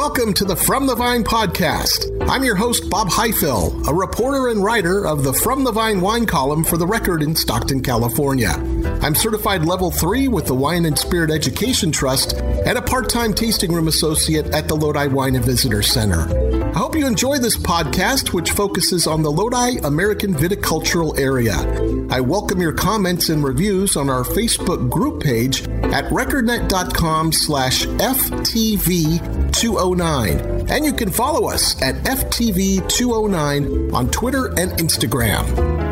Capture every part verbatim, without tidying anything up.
welcome to the From the Vine podcast. I'm your host, Bob Highfill, a reporter and writer of the From the Vine wine column for The Record in Stockton, California. I'm certified level three with the Wine and Spirit Education Trust and a part-time tasting room associate at the Lodi Wine and Visitor Center. I hope you enjoy this podcast, which focuses on the Lodi American viticultural area. I welcome your comments and reviews on our Facebook group page at recordnet.com slash FTV209. And you can follow us at F T V two oh nine on Twitter and Instagram.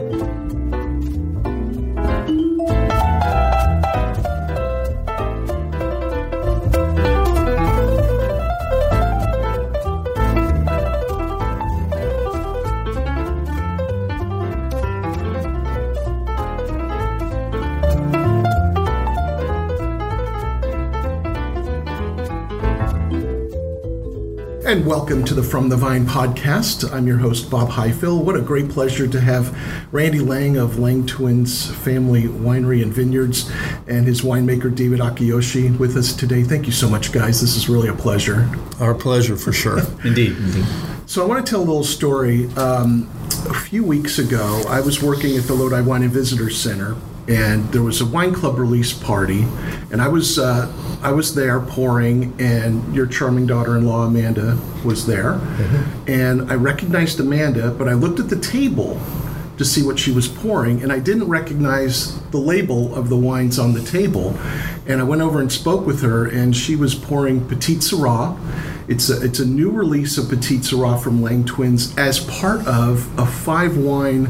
And welcome to the From the Vine podcast. I'm your host, Bob Highfill. What a great pleasure to have Randy Lang of Lang Twins Family Winery and Vineyards and his winemaker, David Akiyoshi, with us today. Thank you so much, guys. This is really a pleasure. Our pleasure, for sure. Indeed, indeed. So I want to tell a little story. Um, a few weeks ago, I was working at the Lodi Wine and Visitor Center, and there was a wine club release party, and I was uh, I was there pouring, and your charming daughter-in-law Amanda was there, mm-hmm. and I recognized Amanda, but I looked at the table to see what she was pouring, and I didn't recognize the label of the wines on the table, and I went over and spoke with her, and she was pouring Petite Sirah. It's a, it's a new release of Petite Sirah from Lang Twins as part of a five-wine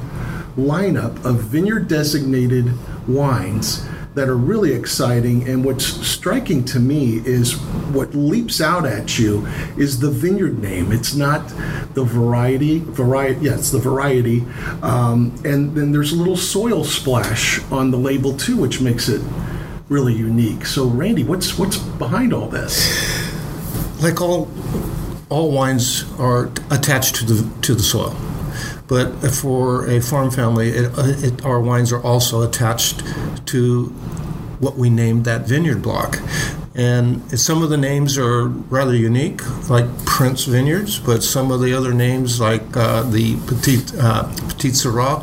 lineup of vineyard-designated wines that are really exciting. And what's striking to me is what leaps out at you is the vineyard name. It's not the variety, variety, yeah, it's the variety. Um, and then there's a little soil splash on the label too, which makes it really unique. So Randy, what's what's behind all this? Like all all wines are attached to the to the soil. But for a farm family, it, it, our wines are also attached to what we named that vineyard block. And some of the names are rather unique, like Prince Vineyards, but some of the other names, like uh, the Petite, uh, Petite Sirah,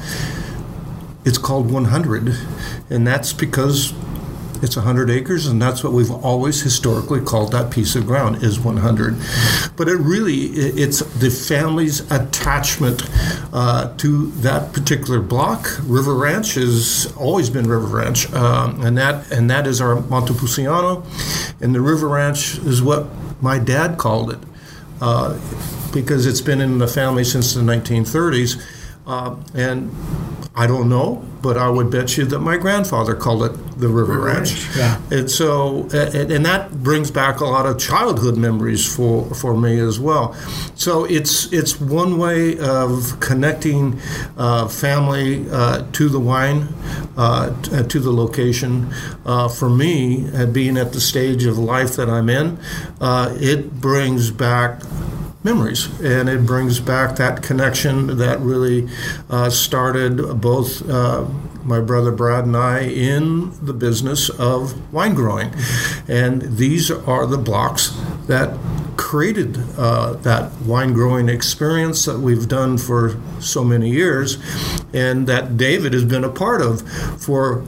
it's called one hundred. And that's because it's one hundred acres, and that's what we've always historically called that piece of ground, is one hundred. But it really, it's the family's attachment uh, to that particular block. River Ranch has always been River Ranch, um, and that and that is our Montepulciano, and the River Ranch is what my dad called it, uh, because it's been in the family since the nineteen thirties, uh, and I don't know, but I would bet you that my grandfather called it the River, River Ranch. Ranch. Yeah. And so, and, and that brings back a lot of childhood memories for, for me as well. So it's it's one way of connecting uh, family uh, to the wine, uh, t- to the location. Uh, for me, uh, being at the stage of life that I'm in, uh, it brings back memories, and it brings back that connection that really uh, started both uh, my brother Brad and I in the business of wine growing. And these are the blocks that created uh, that wine growing experience that we've done for so many years, and that David has been a part of for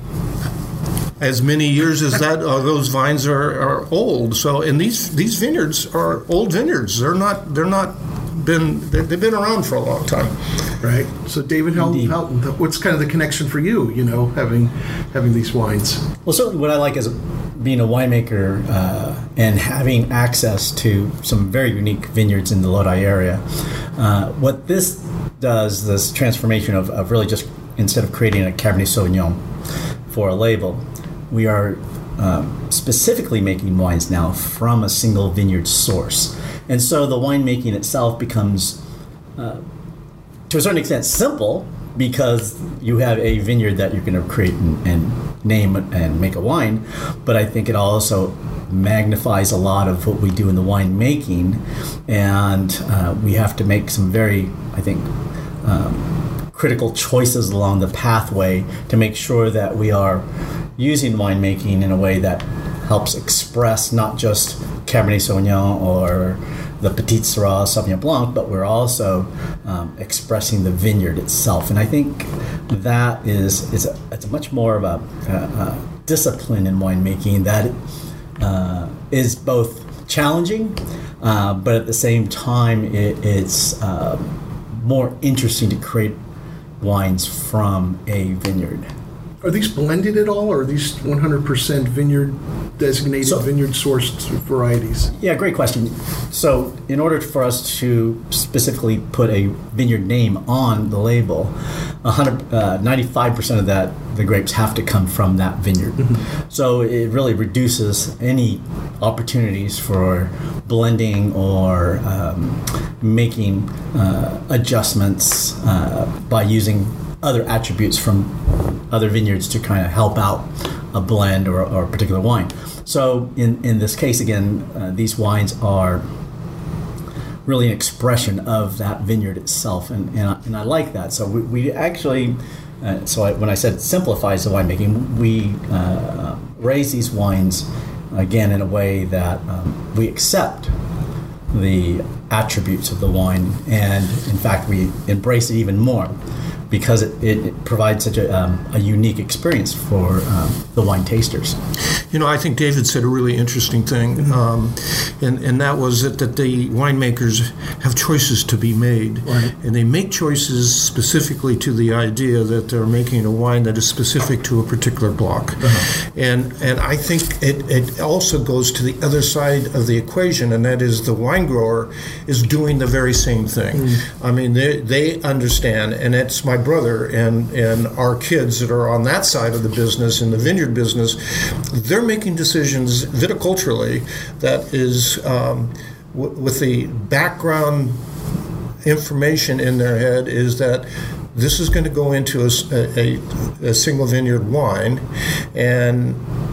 as many years as that uh, those vines are, are old. So, and these these vineyards are old vineyards. They're not they're not been they've been around for a long time. Right. So, David, how, how what's kind of the connection for you? You know, having having these wines. Well, certainly, what I like is being a winemaker uh, and having access to some very unique vineyards in the Lodi area. Uh, what this does, this transformation of, of really just instead of creating a Cabernet Sauvignon for a label, we are um, specifically making wines now from a single vineyard source. And so the winemaking itself becomes, uh, to a certain extent, simple, because you have a vineyard that you're going to create and, and name and make a wine. But I think it also magnifies a lot of what we do in the winemaking. And uh, we have to make some very, I think, um, critical choices along the pathway to make sure that we are using winemaking in a way that helps express not just Cabernet Sauvignon or the Petit Syrah Sauvignon Blanc, but we're also um, expressing the vineyard itself. And I think that is is a, it's a much more of a, a, a discipline in winemaking that uh, is both challenging, uh, but at the same time, it, it's uh, more interesting to create wines from a vineyard. Are these blended at all, or are these one hundred percent vineyard designated, so, vineyard sourced varieties? Yeah, great question. So in order for us to specifically put a vineyard name on the label, one hundred, uh, ninety-five percent of that, the grapes have to come from that vineyard. Mm-hmm. So it really reduces any opportunities for blending or um, making uh, adjustments uh, by using other attributes from other vineyards to kind of help out a blend or, or a particular wine. So in, in this case, again, uh, these wines are really an expression of that vineyard itself, and and I, and I like that. So we, we actually, uh, so I, when I said it simplifies the winemaking, we uh, raise these wines again in a way that um, we accept the attributes of the wine, and in fact we embrace it even more, because it, it provides such a, um, a unique experience for um, the wine tasters. You know, I think David said a really interesting thing, um, and, and that was that, that the winemakers have choices to be made. Right. And they make choices specifically to the idea that they're making a wine that is specific to a particular block. Uh-huh. And and I think it, it also goes to the other side of the equation, and that is the wine grower is doing the very same thing. Mm. I mean, they, they understand, and it's my brother and, and our kids that are on that side of the business, in the vineyard business, they're making decisions viticulturally that is um, w- with the background information in their head is that this is going to go into a, a, a single vineyard wine, and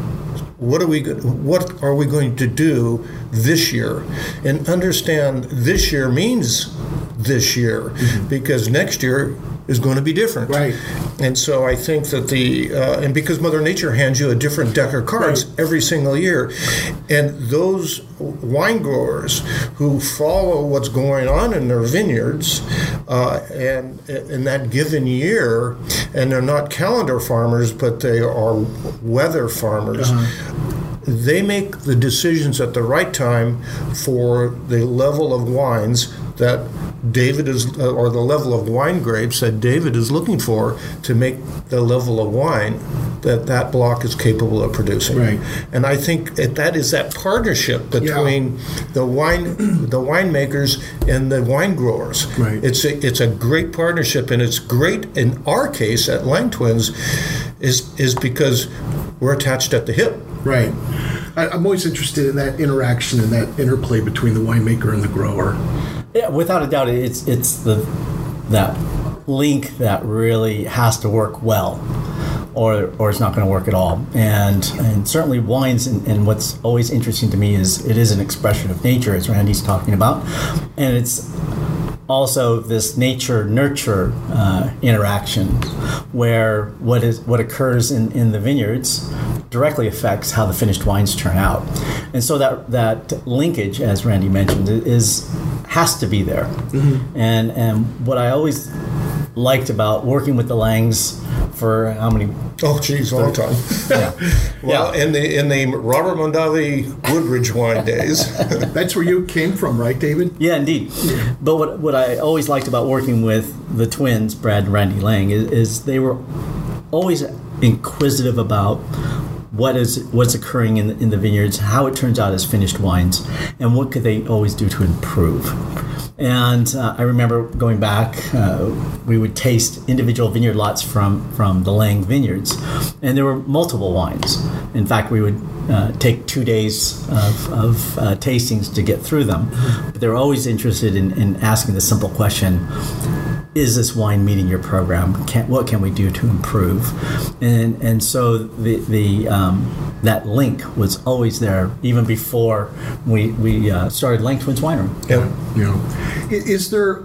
what are we what are we going to do this year? And understand this year means this year, mm-hmm. because next year is going to be different. Right. And so I think that the, uh, and because Mother Nature hands you a different deck of cards right. every single year, and those wine growers who follow what's going on in their vineyards uh, and in that given year, and they're not calendar farmers, but they are weather farmers, uh-huh. they make the decisions at the right time for the level of wines that David is, or the level of wine grapes that David is looking for to make the level of wine that that block is capable of producing. Right. And I think that, that is that partnership between yeah. the wine, the winemakers and the wine growers. Right. It's a, it's a great partnership, and it's great in our case at Lang Twins, is is because we're attached at the hip. Right. I, I'm always interested in that interaction and that interplay between the winemaker and the grower. Yeah, without a doubt, it's it's the that link that really has to work well, or or it's not going to work at all. And and certainly wines, and, and what's always interesting to me is it is an expression of nature, as Randy's talking about, and it's also this nature-nurture uh, interaction, where what is what occurs in, in the vineyards directly affects how the finished wines turn out. And so that that linkage, as Randy mentioned, is has to be there. Mm-hmm. And and what I always liked about working with the Langs for how many? Oh, geez, a long time. Yeah. Well, yeah. in the in the Robert Mondavi Woodridge wine days. That's where you came from, right, David? Yeah, indeed. But what what I always liked about working with the twins, Brad and Randy Lang, is, is they were always inquisitive about what is what's occurring in the, in the vineyards, how it turns out as finished wines, and what could they always do to improve. And uh, I remember going back, uh, we would taste individual vineyard lots from, from the Lang vineyards, and there were multiple wines. In fact, we would uh, take two days of, of uh, tastings to get through them. But they were always interested in, in asking the simple question, is this wine meeting your program? Can, what can we do to improve? And and so the the um, that link was always there even before we we uh, started Lang Twins Winery. Yeah. Yeah. Is there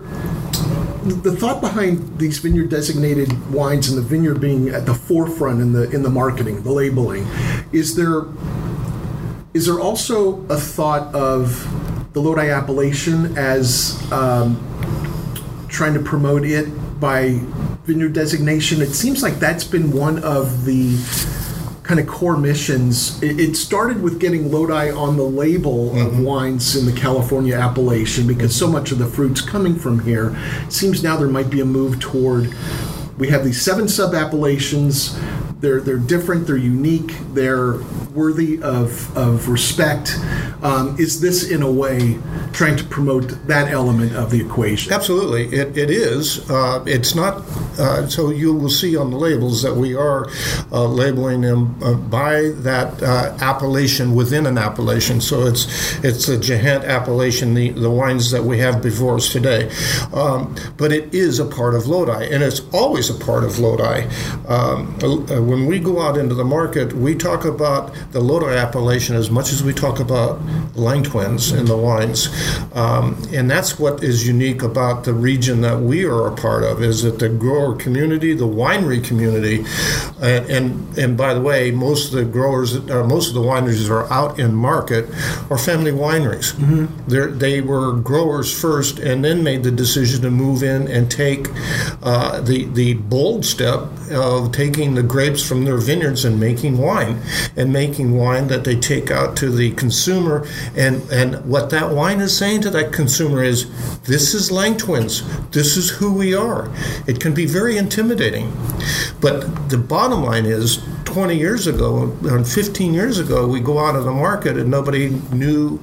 the thought behind these vineyard designated wines and the vineyard being at the forefront in the in the marketing, the labeling? Is there is there also a thought of the Lodi appellation as um, trying to promote it by vineyard designation? It seems like that's been one of the kind of core missions. It, it started with getting Lodi on the label mm-hmm. of wines in the California appellation because so much of the fruit's coming from here. It seems now there might be a move toward, we have these seven sub-appellations. They're they're different, they're unique, they're worthy of, of respect. Um, is this, in a way, trying to promote that element of the equation? Absolutely, it, it is. Uh, it's not, uh, so you will see on the labels that we are uh, labeling them uh, by that uh, appellation within an appellation. So it's it's a Jahant appellation, the, the wines that we have before us today. Um, but it is a part of Lodi, and it's always a part of Lodi. Um, uh, when we go out into the market, we talk about the Lodi appellation as much as we talk about Lang Twins in the wines. Um, and that's what is unique about the region that we are a part of, is that the grower community, the winery community, and and, and by the way, most of the growers, uh, most of the wineries that are out in market are family wineries. Mm-hmm. They were growers first and then made the decision to move in and take uh, the, the bold step of taking the grapes from their vineyards and making wine, and making wine that they take out to the consumer. And, and what that wine is saying to that consumer is, this is Lang Twins. This is who we are. It can be very intimidating. But the bottom line is, twenty years ago, and fifteen years ago, we go out of the market and nobody knew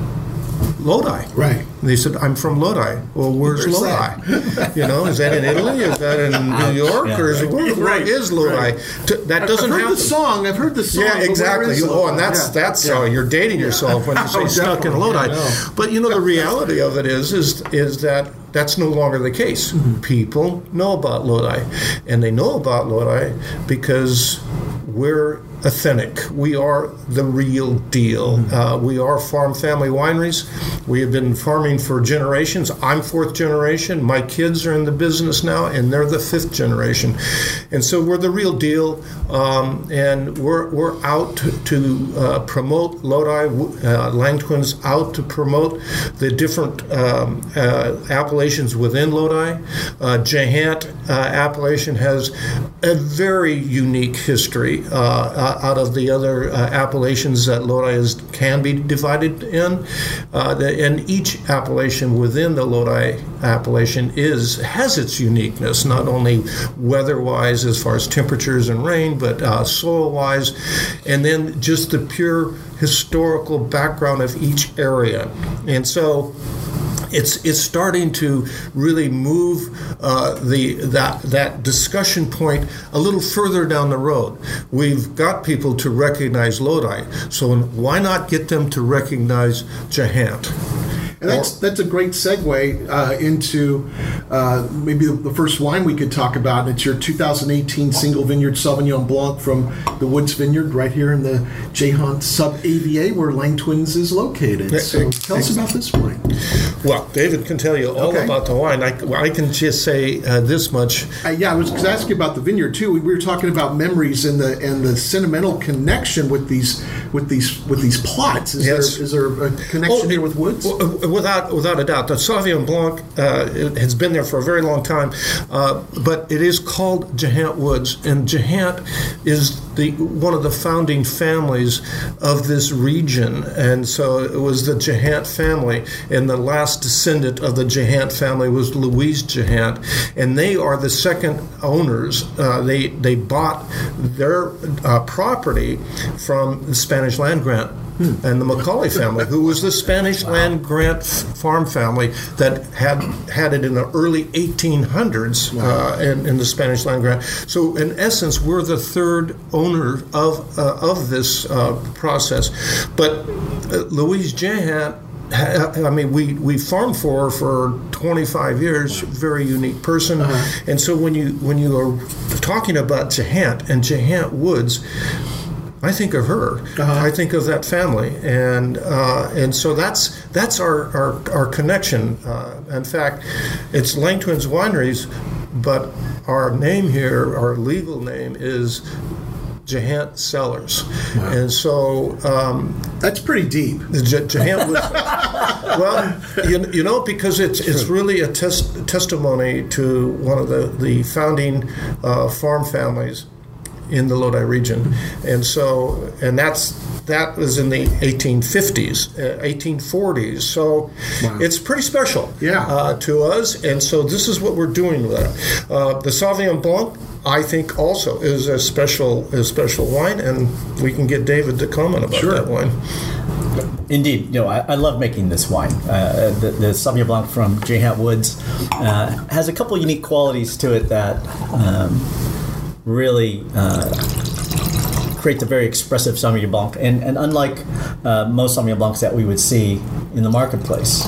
Lodi. Right. And they said, I'm from Lodi. Well, where's, where's Lodi? You know, is that in Italy? Is that in New York? Yeah, or is right. it, where, where Right. is Lodi? Right. To, that doesn't I've heard happen. the song. I've heard the song. Yeah, but exactly. where is Oh, and Lodi? that's Yeah. that's Yeah. uh, you're dating yourself when you say Oh, stuck in definitely. Lodi. I know. But you know, the reality of it is is is that that's no longer the case. Mm-hmm. People know about Lodi, and they know about Lodi because we're authentic. We are the real deal. Mm-hmm. Uh, we are farm family wineries. We have been farming for generations. I'm fourth generation. My kids are in the business now, and they're the fifth generation. And so we're the real deal, um, and we're we're out to, to uh, promote Lodi, uh, Lang Twins, out to promote the different um, uh, appellations within Lodi. Uh, Jahant uh, appellation has a very unique history uh, out of the other uh, appellations that Lodi is, can be divided in. Uh, the, and each appellation within the Lodi appellation is has its uniqueness, not only weather-wise as far as temperatures and rain, but uh, soil-wise, and then just the pure historical background of each area. And so It's it's starting to really move uh, the that that discussion point a little further down the road. We've got people to recognize Lodi, so why not get them to recognize Jahant? And that's that's a great segue uh, into uh, maybe the, the first wine we could talk about. It's your two thousand eighteen single vineyard Sauvignon Blanc from the Woods Vineyard right here in the Jahant sub-A V A where Lang Twins is located. So tell us about this wine. Well, David can tell you all Okay. about the wine. I, I can just say uh, this much. Uh, yeah, I was going to ask you about the vineyard too. We, we were talking about memories and the and the sentimental connection with these with these with these plots. Is Yes. there is there a connection Oh, here with Woods? w- Without without a doubt, the Sauvignon Blanc uh, it has been there for a very long time, uh, but it is called Jahant Woods, and Jahant is the one of the founding families of this region, and so it was the Jahant family, and the last descendant of the Jahant family was Louise Jahant, and they are the second owners. Uh, they they bought their uh, property from the Spanish land grant. Hmm. And the Macaulay family, who was the Spanish wow. land grant f- farm family that had had it in the early eighteen hundreds wow. uh, in, in the Spanish land grant. So, in essence, we're the third owner of uh, of this uh, process. But uh, Louise Jahant, I mean, we, we farmed for her for twenty-five years, very unique person. Uh-huh. And so when you when you are talking about Jahant and Jahant Woods, I think of her. Uh-huh. I think of that family, and uh, and so that's that's our our, our connection. Uh, in fact, it's Lang Twins Wineries, but our name here, our legal name, is Jahant cellars. Wow. And so... Um, That's pretty deep. J- Jahant was... well, you, you know, because it's it's really a tes- testimony to one of the, the founding uh, farm families in the Lodi region. And so, and that's that was in the eighteen fifties, uh, eighteen forties. So wow. It's pretty special yeah. uh, to us. And so this is what we're doing with it. Uh, the Sauvignon Blanc, I think, also is a special a special wine, and we can get David to comment about sure. that wine. Indeed, you know, I, I love making this wine. Uh, the, the Sauvignon Blanc from Jahant Woods uh, has a couple unique qualities to it that um, really uh, creates a very expressive Sauvignon Blanc, and, and unlike uh, most Sauvignon Blancs that we would see in the marketplace.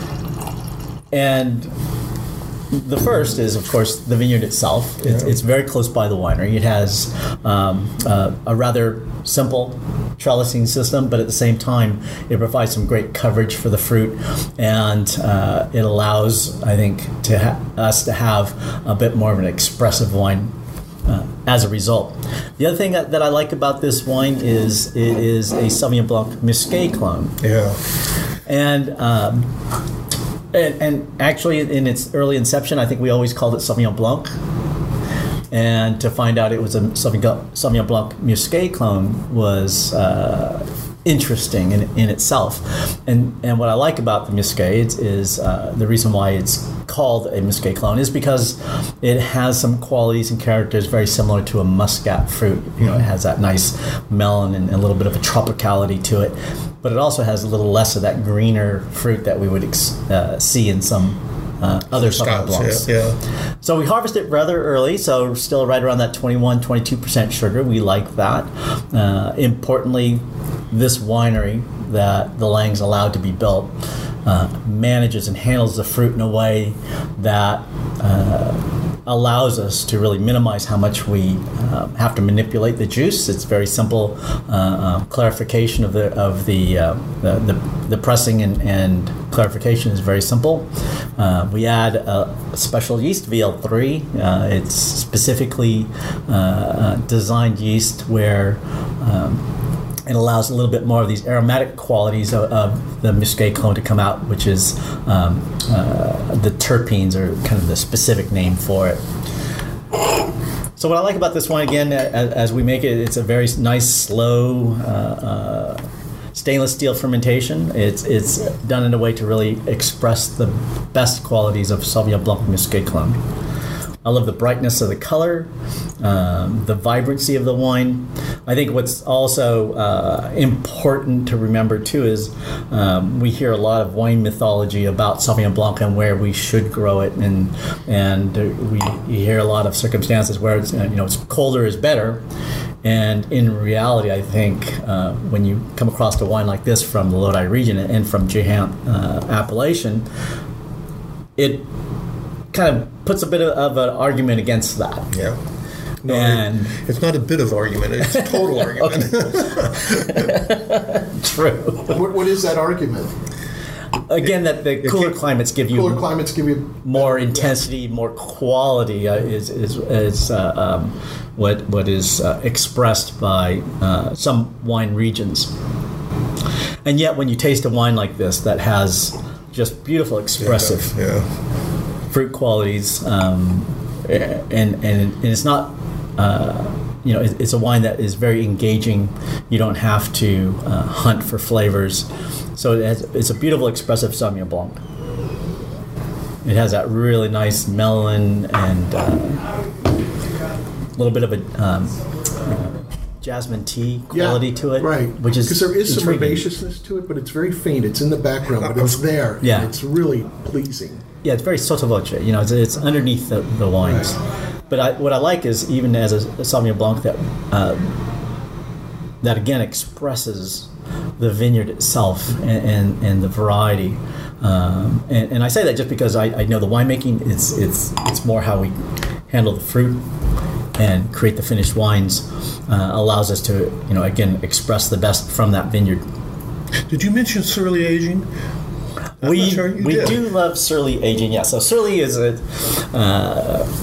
And the first is, of course, the vineyard itself. It's, yeah. it's very close by the winery. It has um, uh, a rather simple trellising system, but at the same time, it provides some great coverage for the fruit, and uh, it allows, I think, to ha- us to have a bit more of an expressive wine uh, as a result. The other thing that, that I like about this wine is it is a Sauvignon Blanc Musqué clone. Yeah. And... Um, And, and actually, in its early inception, I think we always called it Sauvignon Blanc. And to find out it was a Sauvignon, Sauvignon Blanc Musqué clone was uh, interesting in, in itself. And and what I like about the Musqué is, is uh, the reason why it's called a Musqué clone is because it has some qualities and characters very similar to a Muscat fruit. You know, it has that nice melon and a little bit of a tropicality to it. But it also has a little less of that greener fruit that we would ex- uh, see in some uh, other Sauvignon Blancs. Yeah, yeah. So we harvest it rather early, so still right around that twenty-one, twenty-two percent sugar. We like that. Uh, importantly, this winery that the Lang's allowed to be built uh, manages and handles the fruit in a way that uh, allows us to really minimize how much we uh, have to manipulate the juice. It's very simple uh, uh, clarification of the of the uh, the, the, the pressing and, and clarification is very simple. Uh, we add a special yeast, V L three. Uh, it's specifically uh, designed yeast where um, it allows a little bit more of these aromatic qualities of, of the Musqué clone to come out, which is um, uh, the terpenes, are kind of the specific name for it. So what I like about this one, again, as, as we make it, it's a very nice, slow, uh, uh, stainless steel fermentation. It's it's done in a way to really express the best qualities of Sauvignon Blanc Musqué clone. I love the brightness of the color, um, the vibrancy of the wine. I think what's also uh, important to remember too is um, we hear a lot of wine mythology about Sauvignon Blanc and where we should grow it, and and we you hear a lot of circumstances where it's, you know, it's colder is better. And in reality, I think uh, when you come across a wine like this from the Lodi region and from Jahant uh, appellation, it kind of puts a bit of, of an argument against that. Yeah. No, and it, it's not a bit of argument, it's a total argument. True. What, what is that argument? Again, that the cooler climates give you cooler climates give you more intensity, more quality uh, is is, is uh, um, what what is uh, expressed by uh, some wine regions. And yet, when you taste a wine like this that has just beautiful, expressive yeah, yeah. fruit qualities, um, and, and and it's not. Uh, you know, it's a wine that is very engaging. You don't have to uh, hunt for flavors. So it has, it's a beautiful, expressive Sauvignon Blanc. It has that really nice melon and uh, a little bit of a um, uh, jasmine tea quality yeah, to it. Right. Which is because there is intriguing. some herbaceousness to it, but it's very faint. It's in the background, but it's there. Yeah. It's really pleasing. Yeah, it's very sotto voce. You know, it's, it's underneath the, the wines. Right. But I, what I like is even as a, a Sauvignon Blanc that uh, that again expresses the vineyard itself and, and, and the variety. Um, and, and I say that just because I, I know the winemaking it's it's it's more how we handle the fruit and create the finished wines uh, allows us to, you know, again express the best from that vineyard. Did you mention Surly aging? I'm we sure we did. do love Surly aging. Yeah, so Surly is a. Uh,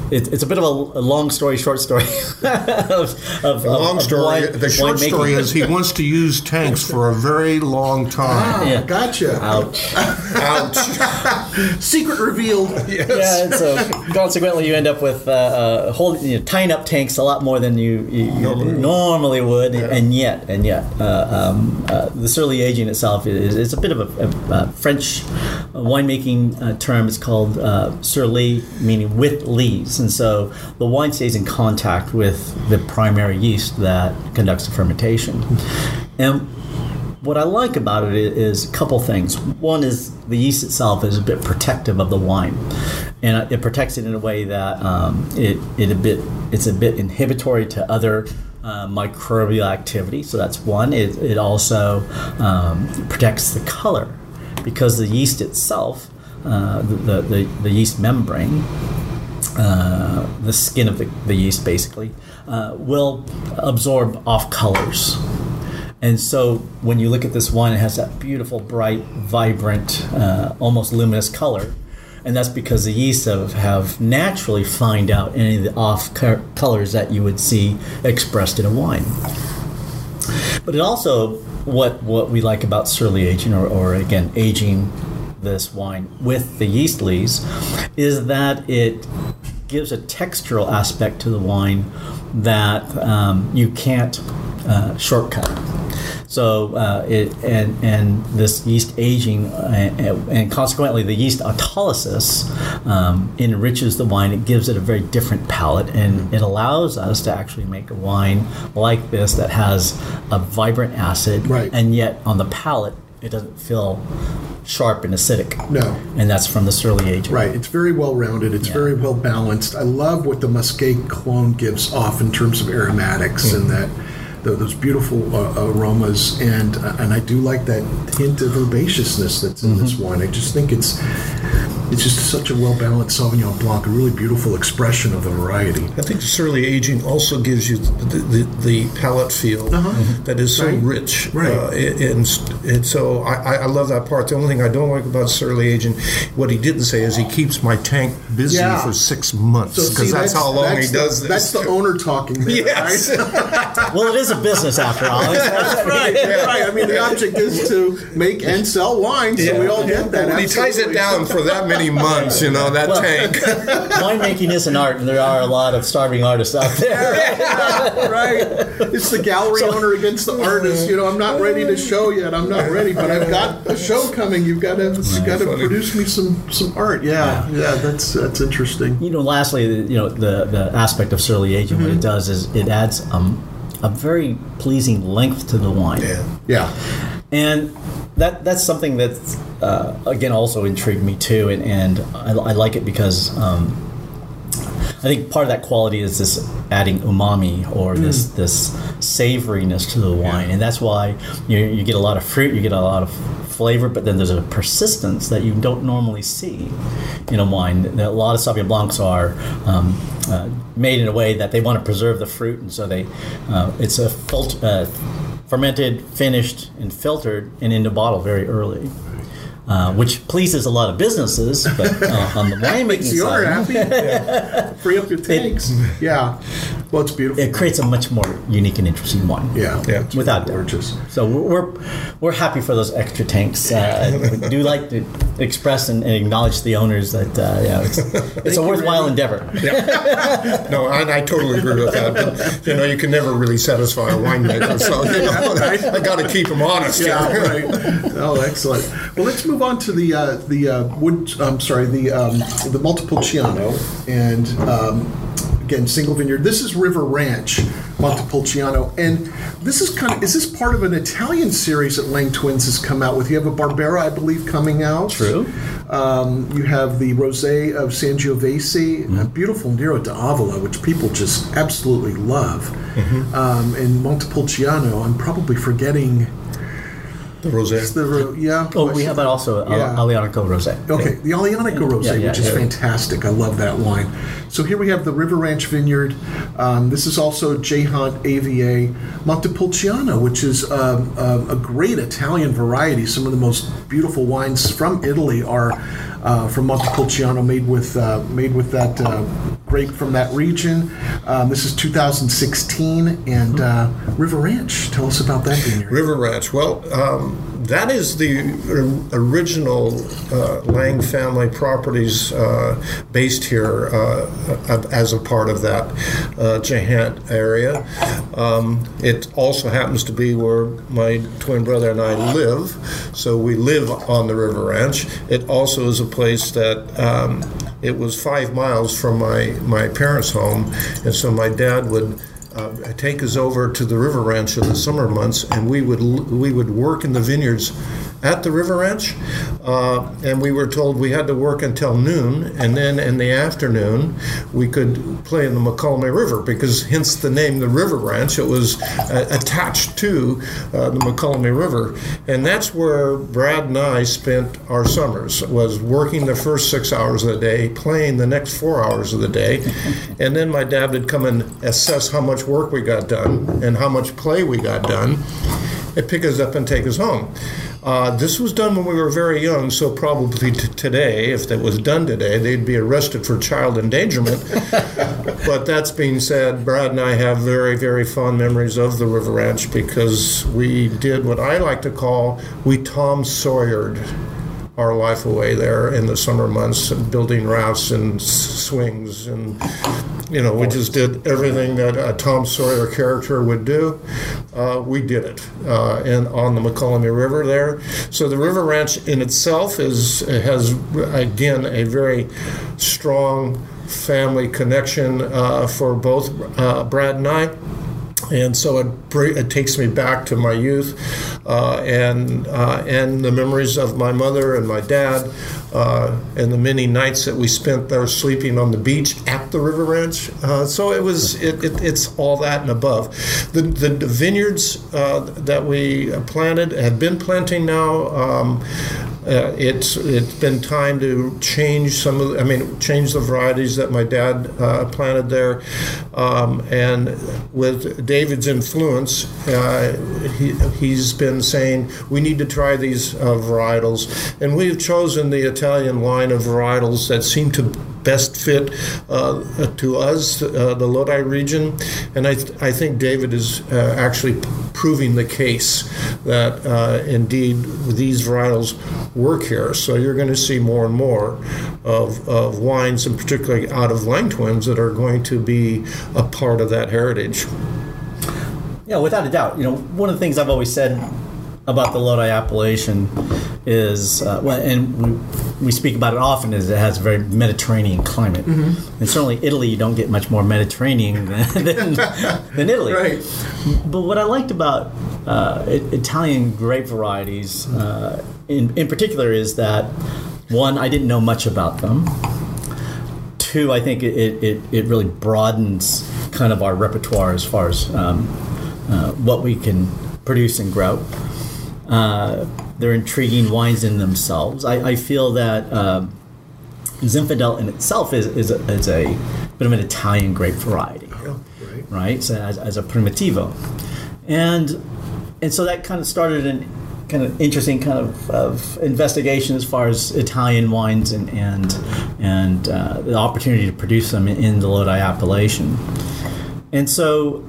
it, it's a bit of a, a long story, short story. of, of, The long of story, wine, the short wine story making. is he wants to use tanks for a very long time. Ah, Yeah. Gotcha. Ouch. Ouch. Secret revealed. Yes. Yeah, and so consequently, you end up with uh, uh, holding, you know, tying up tanks a lot more than you, you, you normally would, and yet, and yet, uh, um, uh, the surly aging itself is, is a bit of a, a, a French winemaking uh, term. It's called uh, surly, meaning with lees, and so the wine stays in contact with the primary yeast that conducts the fermentation, and. What I like about it is a couple things. One is the yeast itself is a bit protective of the wine, and it protects it in a way that um, it it a bit it's a bit inhibitory to other uh, microbial activity. So that's one. It it also um, protects the color because the yeast itself, uh, the, the the yeast membrane. Uh, the skin of the, the yeast basically uh, will absorb off colors. And so when you look at this wine, it has that beautiful, bright, vibrant, uh, almost luminous color. And that's because the yeast have, have naturally fined out any of the off co- colors that you would see expressed in a wine. But it also, what what we like about surly aging, or, or again, aging this wine with the yeast lees, is that it gives a textural aspect to the wine that um, you can't uh, shortcut. So uh, it and and this yeast aging uh, and consequently the yeast autolysis um, enriches the wine. It gives it a very different palate, and it allows us to actually make a wine like this that has a vibrant acid, Right. and yet on the palate it doesn't feel sharp and acidic. No. And that's from the surly aging. Right. It's very well rounded. It's Yeah. very well balanced. I love what the Muscat clone gives off in terms of aromatics Mm-hmm. and that the, those beautiful uh, aromas. And uh, and I do like that hint of herbaceousness that's in Mm-hmm. this wine. I just think it's it's just such a well balanced Sauvignon Blanc, a really beautiful expression of the variety. I think the surly aging also gives you the, the, the palate feel that is so Right. rich. Right. Uh, and, and so I, I love that part. The only thing I don't like about surly aging, what he didn't say is he keeps my tank busy Yeah. for six months So because see, that's, how long that's he the, does this. That's the owner talking there, Yes. right? Well, it is a business after all. That's right. Right. I mean, the object is to make and sell wine, so we all get that. When he ties it absolutely. down for that many months, you know, that Well, tank. winemaking is an art, and there are a lot of starving artists out there. Yeah, right. It's the gallery owner against the artist. You know, I'm not ready to show yet. I'm not ready, but I've got a show coming. You've got to, you got to Funny. produce me some some art. Yeah, yeah. That's that's interesting. You know, lastly, you know, the, the aspect of surly aging, what it does is it adds um, a very pleasing length to the wine. Yeah. Yeah, And that that's something that, uh, again, also intrigued me too. And, and I, I like it because um, I think part of that quality is this adding umami or this this savoriness to the wine. And that's why you, you get a lot of fruit, you get a lot of flavor, but then there's a persistence that you don't normally see in a wine. A lot of Sauvignon Blancs are um, uh, made in a way that they want to preserve the fruit, and so they uh, it's a fil- uh, fermented, finished, and filtered and into bottle very early, uh, which pleases a lot of businesses. But uh, on the winemaking makes the owner side, happy. Yeah. Free up your tanks. Yeah. Well, it's beautiful. it creates a much more unique and interesting wine. Yeah. Yeah. Without doubt. Gorgeous. So we're we're happy for those extra tanks. Uh, we do like to express and, and acknowledge the owners that uh, yeah, it's, it's a you, worthwhile Randy. endeavor. No, I, I totally agree with that. But, you know, you can never really satisfy a winemaker, so you know, I got to keep him honest. Yeah, here. right. Oh, excellent. Well, let's move on to the uh, the uh, wood. I'm sorry, the um, the Montepulciano, and um, again, single vineyard. This is River Ranch Montepulciano, and this is kind of is this part of an Italian series that Lang Twins has come out with? You have a Barbera, I believe, coming out. True. Um, you have the Rosé of Sangiovese, Mm-hmm. a beautiful Nero d'Avola, which people just absolutely love. Mm-hmm. Um, and Montepulciano, I'm probably forgetting. The rosé. It's the ro- yeah. Oh, we have also uh, Yeah. Alianico Rosé. Okay, the Alianico Rosé, Yeah, yeah, which is yeah. fantastic. I love that wine. So here we have the River Ranch Vineyard. Um, this is also J. Hunt A V A Montepulciano, which is um, um, a great Italian variety. Some of the most beautiful wines from Italy are uh, from Montepulciano, made with uh, made with that uh, grape from that region. Um, this is two thousand sixteen, and uh, River Ranch. Tell us about that vineyard. River Ranch. Well, um, that is the original uh, Lang family properties uh, based here uh, as a part of that uh, Jahant area. Um, it also happens to be where my twin brother and I live, so we live on the River Ranch. It also is a place that um, it was five miles from my, my parents' home, and so my dad would Uh, take us over to the River Ranch in the summer months, and we would we would work in the vineyards at the River Ranch, uh, and we were told we had to work until noon, and then in the afternoon we could play in the Mokelumne River, because hence the name, the River Ranch. It was uh, attached to uh, the Mokelumne River, and that's where Brad and I spent our summers, was working the first six hours of the day, playing the next four hours of the day, and then my dad would come and assess how much work we got done and how much play we got done, and pick us up and take us home. Uh, this was done when we were very young, so probably t- today, if that was done today, they'd be arrested for child endangerment. But that's being said, Brad and I have very, very fond memories of the River Ranch, because we did what I like to call, we Tom Sawyered our life away there in the summer months, building rafts and swings, and you know, we just did everything that a Tom Sawyer character would do. Uh, we did it, uh, and on the Mokelumne River there. So the River Ranch in itself is has again a very strong family connection uh, for both uh, Brad and I. And so it, it takes me back to my youth uh, and uh, and the memories of my mother and my dad uh, and the many nights that we spent there sleeping on the beach at the River Ranch. Uh, so it was it, it, it's all that and above. The, the, the vineyards uh, that we planted, have been planting now. Um, Uh, it's it's been time to change some of the, I mean change the varieties that my dad uh, planted there, um, and with David's influence, uh, he he's been saying we need to try these uh, varietals, and we've chosen the Italian line of varietals that seem to best fit uh, to us, uh, the Lodi region, and I th- I think David is uh, actually p- proving the case that uh, indeed these varietals work here. So you're going to see more and more of, of wines, and particularly out of Lang Twins, that are going to be a part of that heritage. Yeah, without a doubt. You know, one of the things I've always said about the Lodi appellation is, uh, well, and we, we speak about it often, is it has a very Mediterranean climate. Mm-hmm. And certainly Italy, you don't get much more Mediterranean than, than, than Italy. Right. But what I liked about uh, Italian grape varieties uh, in, in particular is that, one, I didn't know much about them. Two, I think it, it, it really broadens kind of our repertoire as far as um, uh, what we can produce and grow. Uh, they're intriguing wines in themselves. I, I feel that uh, Zinfandel in itself is, is, a, is a bit of an Italian grape variety, Oh, right. right? So as, as a primitivo, and and so that kind of started an kind of interesting kind of, of investigation as far as Italian wines and and and uh, the opportunity to produce them in, in the Lodi appellation, and so.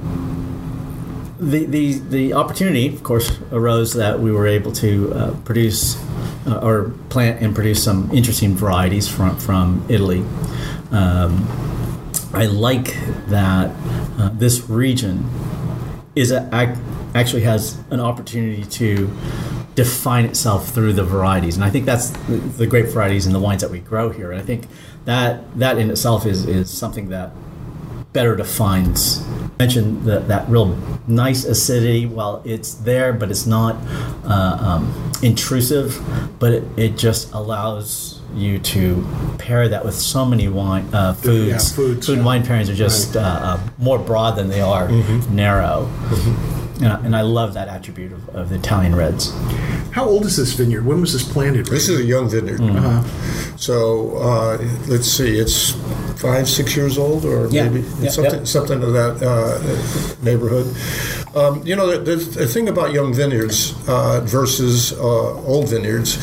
The, the the opportunity, of course, arose that we were able to uh, produce uh, or plant and produce some interesting varieties from from Italy. Um, I like that uh, this region is a, ac- actually has an opportunity to define itself through the varieties, and I think that's the, the grape varieties and the wines that we grow here. And I think that that in itself is is something that better defines. I mentioned that, that real nice acidity. Well, it's there, but it's not uh, um, intrusive. But it, it just allows you to pair that with so many wine uh, foods. Yeah, foods. Food and Yeah. wine pairings are just uh, uh, more broad than they are mm-hmm. narrow. Mm-hmm. And, I, and I love that attribute of, of the Italian reds. How old is this vineyard? When was this planted? This is a young vineyard. Uh-huh. So uh, let's see, it's five, six years old, or Yeah. maybe Yeah. something, Yep. something of that uh, neighborhood. Um, you know, the, the, the thing about young vineyards uh, versus uh, old vineyards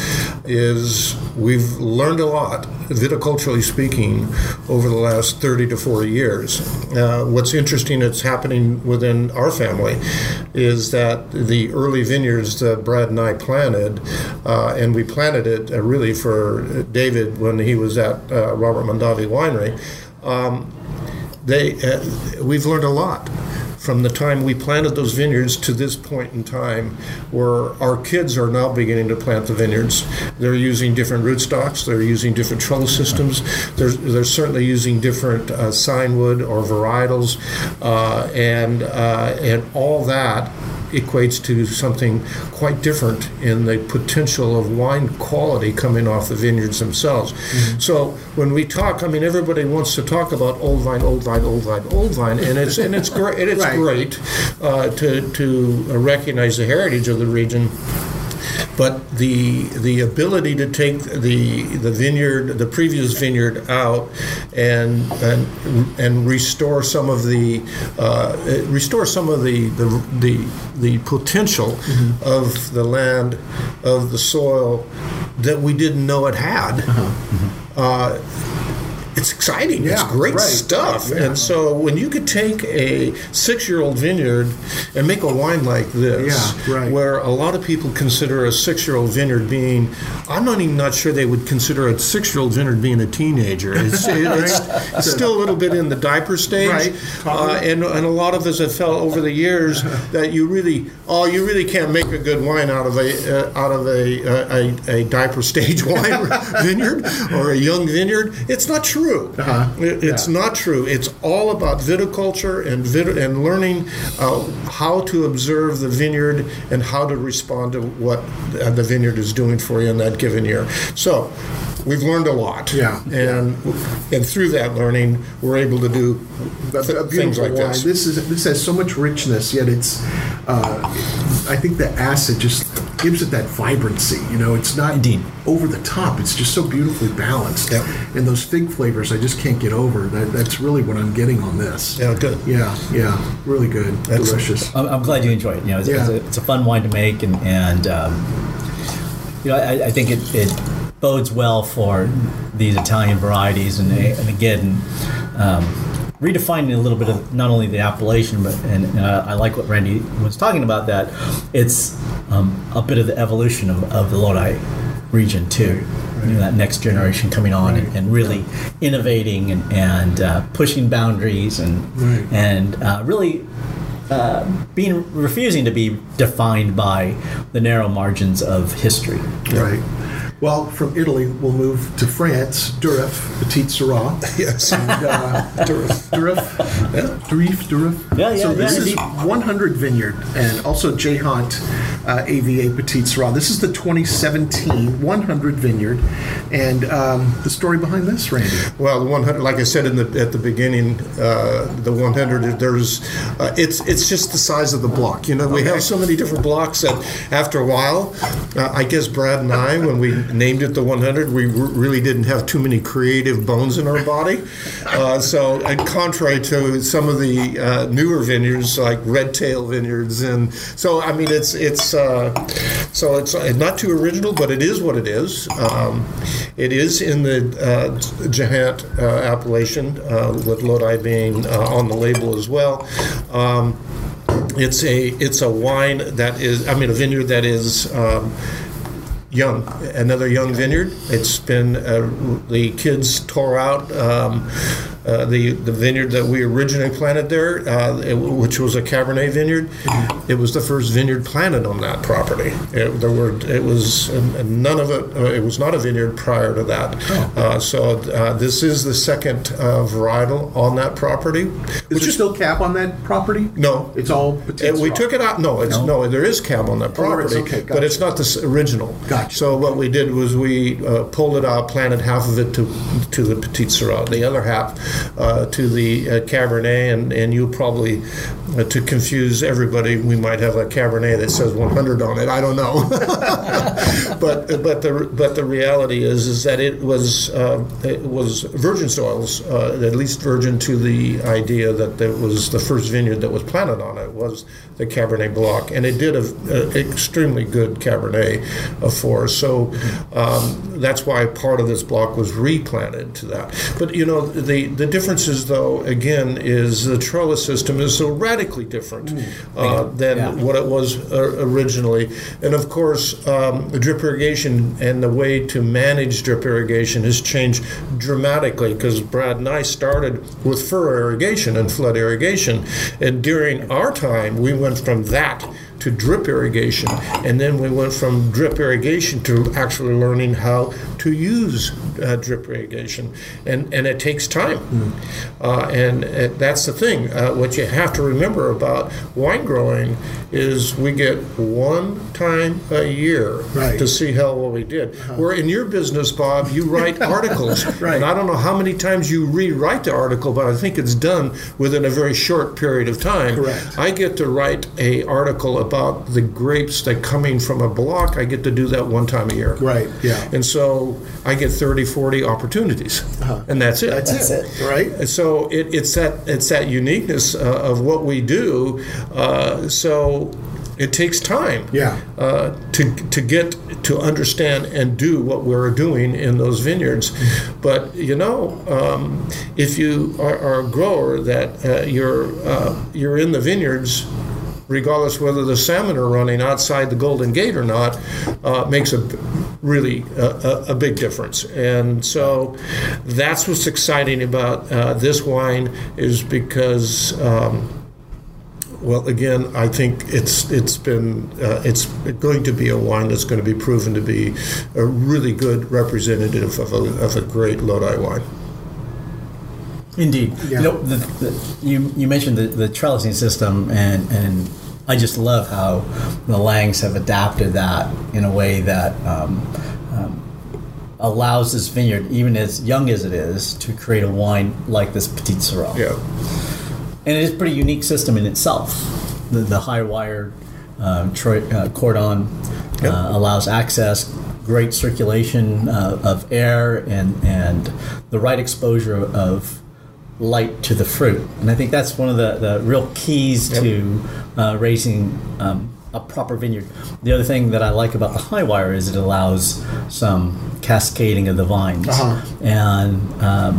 is we've learned a lot, viticulturally speaking, over the last thirty to forty years. Uh, what's interesting that's happening within our family is that the early vineyards that Brad and I planted, uh, and we planted it uh, really for David when he was at uh, Robert Mondavi Winery, um, they uh, we've learned a lot from the time we planted those vineyards to this point in time, where our kids are now beginning to plant the vineyards. They're using different rootstocks. They're using different trellis systems. They're, they're certainly using different uh, signwood or varietals, uh, and uh, and all that equates to something quite different in the potential of wine quality coming off the vineyards themselves. Mm-hmm. So when we talk, I mean, everybody wants to talk about old vine, old vine, old vine, old vine, and it's and it's great. And it's Right. great uh, to to recognize the heritage of the region. But the the ability to take the the vineyard, the previous vineyard out, and and and restore some of the uh, restore some of the the the, the potential mm-hmm. of the land, of the soil that we didn't know it had. Uh-huh. Mm-hmm. Uh, It's exciting. Yeah, it's great right, stuff. right, yeah. And so when you could take a six-year-old vineyard and make a wine like this, Yeah, right. where a lot of people consider a six-year-old vineyard being, I'm not even not sure they would consider a six-year-old vineyard being a teenager. It's, it's, it's still a little bit in the diaper stage. Right, uh, and, and a lot of us have felt over the years that you really, oh, you really can't make a good wine out of a uh, out of a, a, a diaper stage wine vineyard or a young vineyard. It's not true. Uh-huh. It, it's Yeah. not true. It's all about viticulture and vit- and learning uh, how to observe the vineyard and how to respond to what the vineyard is doing for you in that given year. So we've learned a lot. Yeah. And and through that learning, we're able to do A, th- a things beautiful like wine. this. This is this has so much richness, yet it's. Uh, I think the acid just gives it that vibrancy. You know, it's not Indeed. over the top. It's just so beautifully balanced. Yep. And those fig flavors, I just can't get over. That, that's really what I'm getting on this. Yeah, good. Yeah, yeah, really good, Excellent. delicious. I'm, I'm glad you enjoy it. You know, it's, Yeah. it's, a, it's a fun wine to make, and and um, you know, I, I think it, it bodes well for these Italian varieties, and and again. Um, redefining a little bit of not only the appellation, but and, and I, I like what Randy was talking about, that it's um, a bit of the evolution of, of the Lodi region too. You know, that next generation coming on Right. and, and really innovating and, and uh, pushing boundaries and Right. and uh, really uh, being refusing to be defined by the narrow margins of history. Right. Well, from Italy, we'll move to France, Durif, Petite Syrah. Yes. And, uh, Durif. Durif. Durif. Durif. Yeah, yeah, So this yeah, is indeed. one hundred Vineyard and also J. Hunt uh, A V A Petite Syrah. This is the twenty seventeen one hundred Vineyard. And um, the story behind this, Randy? Well, the one hundred, like I said in the at the beginning, uh, the one hundred. There's, uh, it's it's just the size of the block. You know, we Okay. have so many different blocks that after a while, uh, I guess Brad and I, when we named it the one hundred, we r- really didn't have too many creative bones in our body. Uh, so, and contrary to some of the uh, newer vineyards like Red Tail Vineyards, and so I mean, it's it's uh, so it's not too original, but it is what it is. Um, it is in the uh, Jahant uh, appellation, uh, with Lodi being uh, on the label as well. Um, it's a it's a wine that is, I mean, a vineyard that is. Um, Young, another young vineyard. It's been uh, the kids tore out um, uh, the the vineyard that we originally planted there, uh, it, which was a Cabernet vineyard. It was the first vineyard planted on that property. It, there were it was uh, none of it. Uh, it was not a vineyard prior to that. Oh. Uh, so uh, this is the second uh, varietal on that property. Is there still cab on that property? No, It's all Petite Uh, we Syrah. took it out. No, it's no. there is cab on that Oh, there is. property, Okay, but gotcha. it's not the s- original. Gotcha. So what we did was we uh, pulled it out, planted half of it to to the Petite Syrah. The other half uh, to the uh, Cabernet, and, and you'll probably, uh, to confuse everybody, we might have a Cabernet that says one hundred on it. I don't know. but but the but the reality is is that it was uh, it was virgin soils, uh, at least virgin to the idea that it was the first vineyard that was planted on it was the Cabernet Blanc, and it did an extremely good Cabernet uh, for us. So um, that's why part of this block was replanted to that. But you know, the the differences though again is the trellis system is so radically different uh, than yeah. what it was uh, originally, and of course um, the drip irrigation and the way to manage drip irrigation has changed dramatically, because Brad and I started with furrow irrigation and flood irrigation, and during our time we went from that to drip irrigation, and then we went from drip irrigation to actually learning how to use uh, drip irrigation, and and it takes time. Mm. Uh, and uh, that's the thing. Uh, what you have to remember about wine growing is we get one time a year right. to see how well we did. Uh-huh. Where in your business, Bob, you write articles, right. and I don't know how many times you rewrite the article, but I think it's done within a very short period of time. Correct. I get to write a article about the grapes that coming from a block. I get to do that one time a year. Right, yeah. And so I get thirty, forty opportunities, uh-huh. and that's it. That's, that's it. it, right? And so it, it's that it's that uniqueness uh, of what we do. Uh, so it takes time yeah. uh, to to get to understand and do what we're doing in those vineyards. Mm-hmm. But you know, um, if you are, are a grower that uh, you're uh, you're in the vineyards, regardless whether the salmon are running outside the Golden Gate or not, uh, makes a really a, a big difference. And so that's what's exciting about uh, this wine, is because um, well, again, I think it's it's been uh, it's going to be a wine that's going to be proven to be a really good representative of a of a great Lodi wine. Indeed. Yeah. You know, the, the, you you mentioned the, the trellising system, and and I just love how the Langs have adapted that in a way that um, um, allows this vineyard, even as young as it is, to create a wine like this Petite Sirah. Yeah. And it is a pretty unique system in itself. The, the high wire uh, Troy, uh, cordon yep. uh, allows access, great circulation uh, of air, and and the right exposure of light to the fruit. And I think that's one of the, the real keys yep. to uh, raising um, a proper vineyard. The other thing that I like about the high wire is it allows some cascading of the vines. Uh-huh. And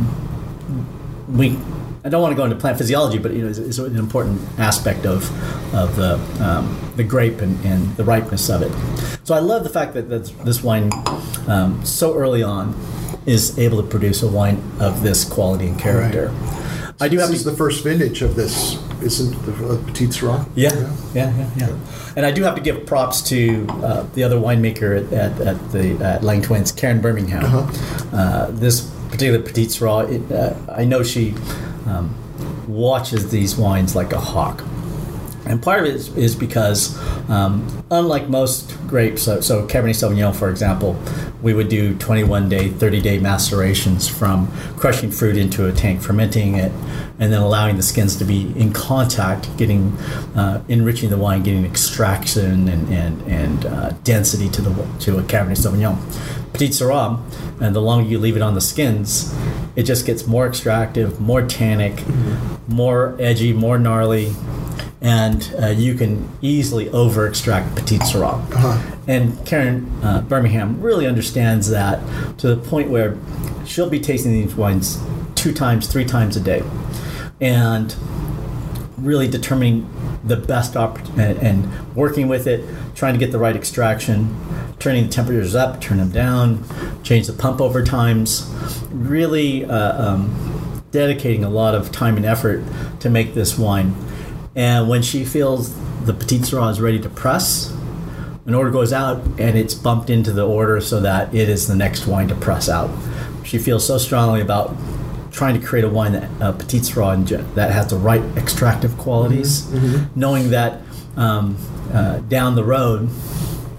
um, we, I don't want to go into plant physiology, but you know, it's, it's an important aspect of of the um, the grape and, and the ripeness of it. So I love the fact that, that this wine, um, so early on, is able to produce a wine of this quality and character. Right. I do this have is to, the first vintage of this, isn't the uh, Petite Sirah? Yeah, yeah, yeah, yeah, yeah. And I do have to give props to uh, the other winemaker at, at, at the at Lang Twins, Karen Birmingham. Uh-huh. Uh, this particular Petite Sirah, it, uh, I know she um, watches these wines like a hawk. And part of it is, is because, um, unlike most grapes, so, so Cabernet Sauvignon, for example, we would do twenty-one day, thirty day macerations from crushing fruit into a tank, fermenting it, and then allowing the skins to be in contact, getting uh, enriching the wine, getting extraction and and, and uh, density to the to a Cabernet Sauvignon. Petite Sirah, and the longer you leave it on the skins, it just gets more extractive, more tannic, mm-hmm. more edgy, more gnarly. And uh, you can easily over-extract Petite Sirah. Uh-huh. And Karen uh, Birmingham really understands that to the point where she'll be tasting these wines two times, three times a day, and really determining the best opportunity and working with it, trying to get the right extraction, turning the temperatures up, turn them down, change the pump over times, really uh, um, dedicating a lot of time and effort to make this wine. And when she feels the Petite Sirah is ready to press, an order goes out and it's bumped into the order so that it is the next wine to press out. She feels so strongly about trying to create a wine, that uh, Petite Sirah, that has the right extractive qualities, mm-hmm. knowing that um, uh, down the road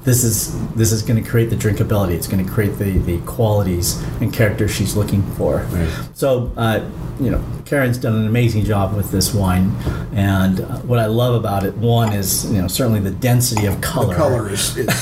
this is this is going to create the drinkability. It's going to create the, the qualities and character she's looking for. Right. So, uh, you know, Karen's done an amazing job with this wine, and uh, what I love about it, one is you know certainly the density of color. The color is, is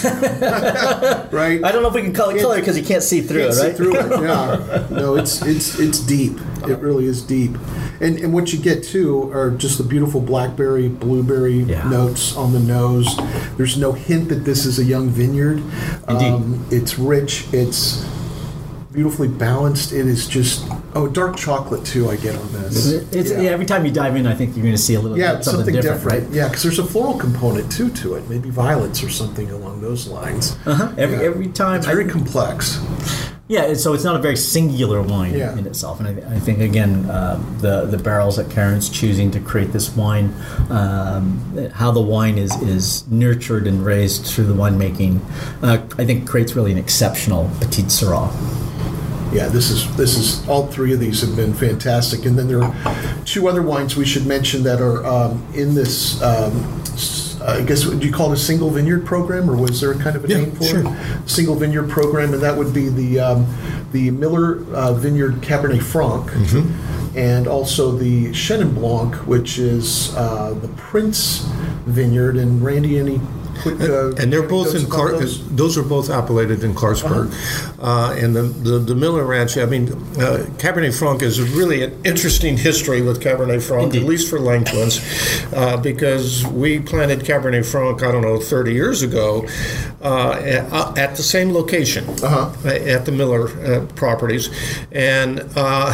right. I don't know if we can call it color because you can't see through can't it, right? See through it. Yeah. No, it's it's it's deep. It really is deep. And and what you get too are just the beautiful blackberry, blueberry Yeah. notes on the nose. There's no hint that this is a young vineyard. Indeed. Um, it's rich. It's beautifully balanced. It is just oh, dark chocolate too. I get on this. It's, yeah. Every time you dive in, I think you're going to see a little Yeah, bit something, something different, different, right? Yeah, because there's a floral component too to it, maybe violets or something along those lines. Uh-huh. Every Yeah. every time, It's very I, complex. yeah. So it's not a very singular wine Yeah. in itself, and I, I think again, uh, the the barrels that Karen's choosing to create this wine, um, how the wine is is nurtured and raised through the winemaking, uh, I think creates really an exceptional Petite Syrah. Yeah, this is this is all three of these have been fantastic, and then there are two other wines we should mention that are um, in this. Um, s- I guess do you call it a single vineyard program, or was there a kind of a Yeah, name for sure. it? Single vineyard program, and that would be the um, the Miller uh, Vineyard Cabernet Franc, and also the Chenin Blanc, which is uh, the Prince Vineyard. And Randy, any quick? Uh, And they're both anecdotes in about Clar- those? those are both appellated in Clarksburg, uh and the, the the Miller Ranch. I mean, uh, Cabernet Franc is really an interesting history with Cabernet Franc, Indeed. at least for Langlands, uh, because we planted Cabernet Franc, I don't know, thirty years ago, uh, at, at the same location, Uh-huh. at the Miller uh, properties, and. Uh,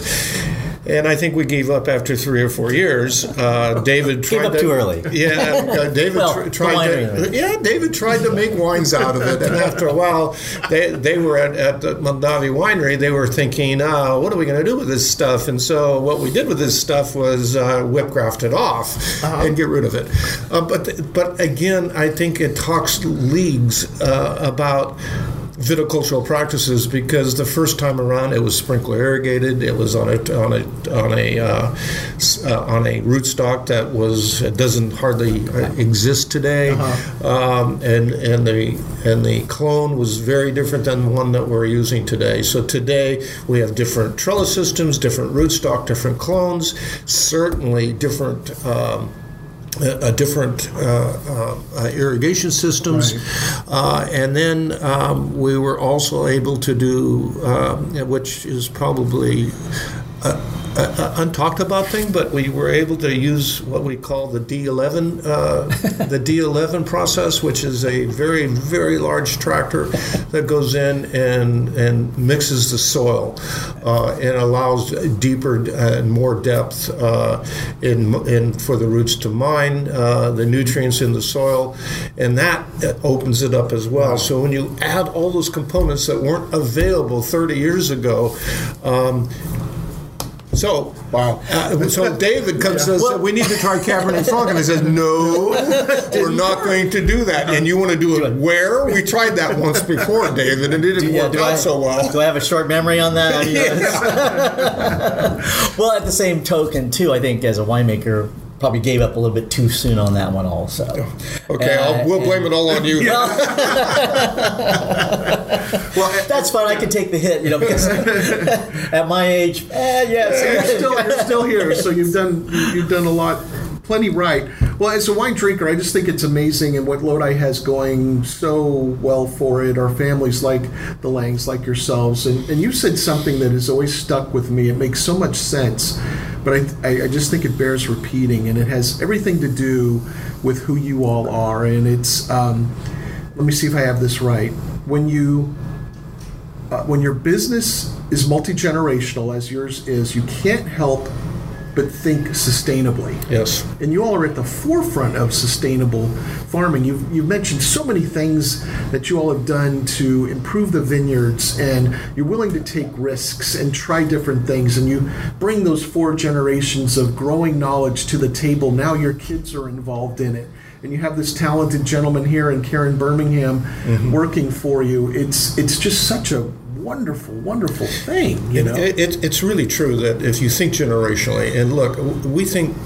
And I think we gave up after three or four years. Uh, David Gave tried up to, too early. Yeah, uh, David Well, tr- the tried winery. to. Yeah, David tried to make wines out of it, and after a while, they they were at, at the Mondavi Winery. They were thinking, uh, "What are we going to do with this stuff?" And so, what we did with this stuff was uh, whip graft it off Uh-huh. and get rid of it. Uh, but but again, I think it talks leagues uh, about viticultural practices, because the first time around it was sprinkler irrigated. It was on a on a on a uh, s- uh, on a rootstock that was it doesn't hardly uh, exist today, Uh-huh. um, and and the and the clone was very different than the one that we're using today. So today we have different trellis systems, different rootstock, different clones, certainly different. Um, a different uh, uh, uh, irrigation systems, uh, and then um, we were also able to do, um, which is probably a, a, a untalked about thing, but we were able to use what we call the D eleven, uh, the D eleven process, which is a very very large tractor that goes in and and mixes the soil uh, and allows deeper and more depth uh, in in for the roots to mine uh, the nutrients in the soil, and that opens it up as well. So when you add all those components that weren't available thirty years ago. Um, So, wow. Uh, so David comes and says, we need to try Cabernet Franc. And I said, no, we're not going to do that. And you want to do it where? We tried that once before, David, and it didn't Yeah, work do out I, so well. Do I have a short memory on that? I mean, well, at the same token, too, I think as a winemaker, probably gave up a little bit too soon on that one also. Okay, Uh, I'll, we'll blame it all on you. Well, Well, that's fine. I can take the hit, you know, because at my age, eh, yes. you're still you're still here, so you've done you've done a lot, plenty right. Well, as a wine drinker, I just think it's amazing, and what Lodi has going so well for it are families like the Langs, like yourselves, and and you said something that has always stuck with me. It makes so much sense, but I I, I just think it bears repeating, and it has everything to do with who you all are, and it's. Um, let me see if I have this right. When you Uh, when your business is multi-generational, as yours is, you can't help but think sustainably. Yes. And you all are at the forefront of sustainable farming. You've, you've mentioned so many things that you all have done to improve the vineyards, and you're willing to take risks and try different things, and you bring those four generations of growing knowledge to the table. Now your kids are involved in it. And you have this talented gentleman here in Karen Birmingham mm-hmm. working for you. It's it's just such a wonderful, wonderful thing, you know? It, it, it's really true that if you think generationally, and look, we think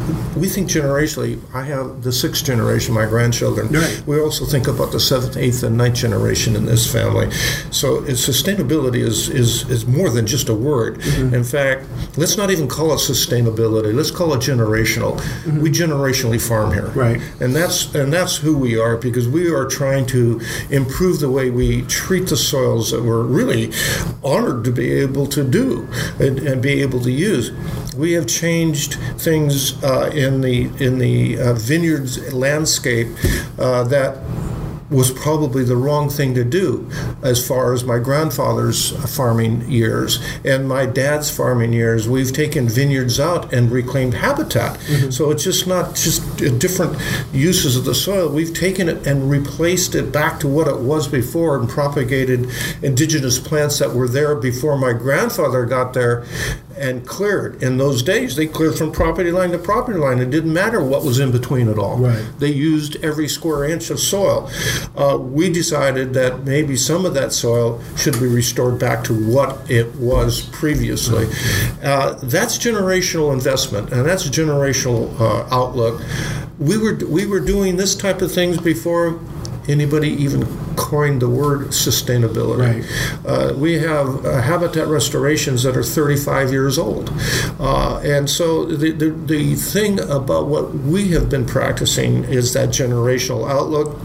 we think generationally. I have the sixth generation, my grandchildren. Right. We also think about the seventh, eighth, and ninth generation in this family. So it's, sustainability is, is, is more than just a word. Mm-hmm. In fact, let's not even call it sustainability. Let's call it generational. Mm-hmm. We generationally farm here. Right. And that's and that's who we are, because we are trying to improve the way we treat the soils that we're really honored to be able to do and, and be able to use. We have changed things uh, in the in the uh, vineyards landscape uh, that was probably the wrong thing to do as far as my grandfather's farming years and my dad's farming years. We've taken vineyards out and reclaimed habitat. Mm-hmm. So it's just not just different uses of the soil. We've taken it and replaced it back to what it was before and propagated indigenous plants that were there before my grandfather got there and cleared. In those days, they cleared from property line to property line. It didn't matter what was in between it all. Right. They used every square inch of soil. Uh, we decided that maybe some of that soil should be restored back to what it was previously. Uh, that's generational investment, and that's a generational uh, outlook. We were we were doing this type of things before anybody even coined the word sustainability. Right. Uh, we have uh, habitat restorations that are thirty-five years old. Uh, and so the, the, the thing about what we have been practicing is that generational outlook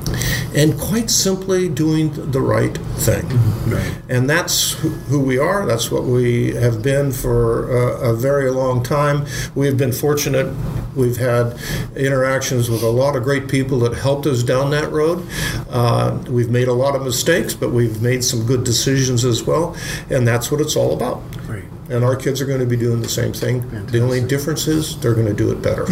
and quite simply doing the right thing. Right. And that's who we are. That's what we have been for a, a very long time. We've been fortunate. We've had interactions with a lot of great people that helped us down that road. Uh, we've made a lot of mistakes, but we've made some good decisions as well. And that's what it's all about. Right. And our kids are going to be doing the same thing. Fantastic. The only difference is they're going to do it better.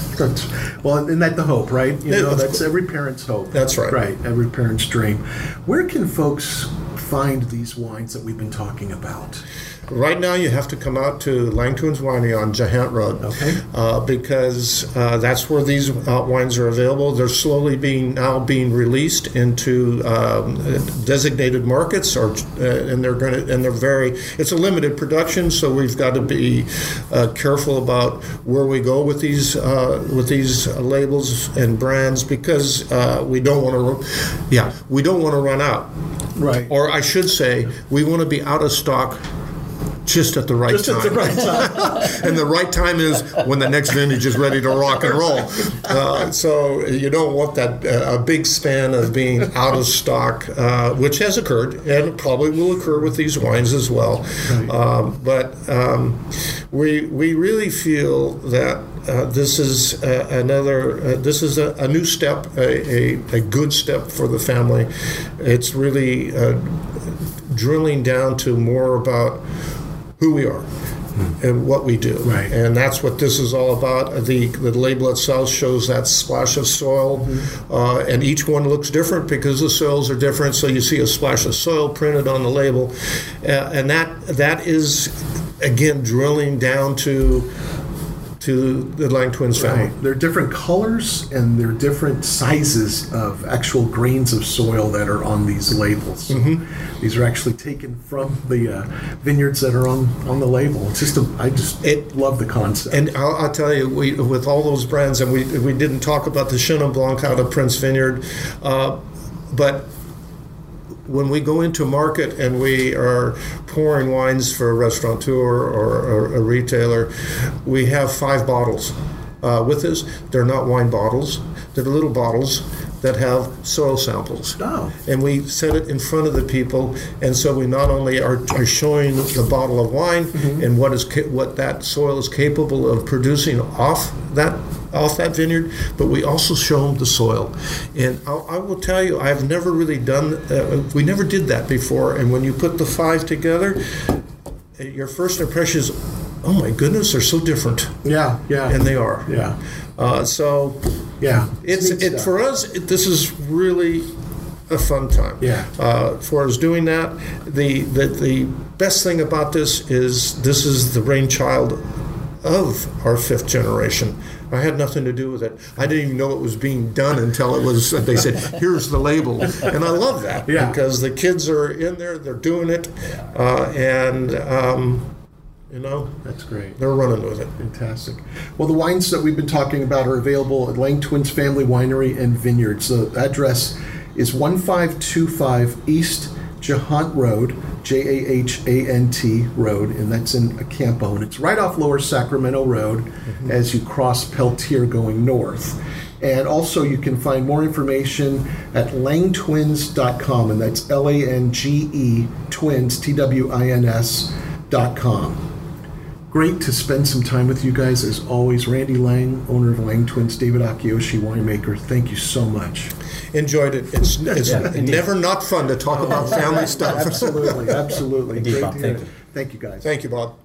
Well, isn't that the hope, right? You Yeah, know, of that's course. every parent's hope. That's right. Right, every parent's dream. Where can folks find these wines that we've been talking about? Right now, you have to come out to Langtwins Winery on Jahant Road, Okay. uh, because uh, that's where these uh, wines are available. They're slowly being now being released into um, designated markets, or uh, and they're going to and they're very. It's a limited production, so we've got to be uh, careful about where we go with these uh, with these labels and brands, because uh, we don't want to. Yeah, we don't want to run out. Right. Or I should say, we want to be out of stock just at the right Just time. at the right time. And the right time is when the next vintage is ready to rock and roll. Uh, so you don't want that uh, a big span of being out of stock, uh, which has occurred and probably will occur with these wines as well. Right. Um, but um, we we really feel that uh, this is uh, another uh, this is a, a new step, a, a, a good step for the family. It's really uh, drilling down to more about who we are and what we do. Right. And that's what this is all about. The, the label itself shows that splash of soil, mm-hmm. uh, and each one looks different because the soils are different, so you see a splash of soil printed on the label. Uh, and that that is, again, drilling down to to the Langtwins family. Right. There are different colors and there are different sizes of actual grains of soil that are on these labels. So mm-hmm. These are actually taken from the uh, vineyards that are on, on the label. It's just a, I just it, love the concept. And I'll, I'll tell you, we, with all those brands, and we we didn't talk about the Chenin Blanc out of Prince Vineyard, uh, but when we go into market and we are pouring wines for a restaurateur or a, a retailer, we have five bottles uh, with us. They're not wine bottles. They're little bottles that have soil samples. Oh. And we set it in front of the people, and so we not only are, are showing the bottle of wine mm-hmm. and what is ca- what that soil is capable of producing off that off that vineyard, but we also show them the soil. And I'll, I will tell you, I've never really done, uh, we never did that before, and when you put the five together, your first impression is, oh my goodness, they're so different. Yeah, yeah. And they are. Yeah. Uh, so yeah, it's it, for us, it, this is really a fun time. Yeah. Uh, for us doing that, the, the, the best thing about this is this is the brainchild of our fifth generation. I had nothing to do with it. I didn't even know it was being done until it was, they said, here's the label. And I love that yeah. because the kids are in there, they're doing it. Uh, and um, You know, That's great. they're running with it. Fantastic. Well, the wines that we've been talking about are available at Lang Twins Family Winery and Vineyards. The address is one five two five East Jahant Road, J A H A N T Road, and that's in Acampo. And it's right off Lower Sacramento Road mm-hmm. as you cross Peltier going north. And also you can find more information at lang twins dot com, and that's L A N G E twins, T W I N S dot com. Great to spend some time with you guys as always. Randy Lang, owner of Lang Twins, David Akiyoshi, winemaker. Thank you so much. Enjoyed it. It's, it's Yeah, never not fun to talk about family stuff. Absolutely, absolutely. Indeed, Great Bob. to hear Thank it. you. Thank you, guys. Thank you, Bob.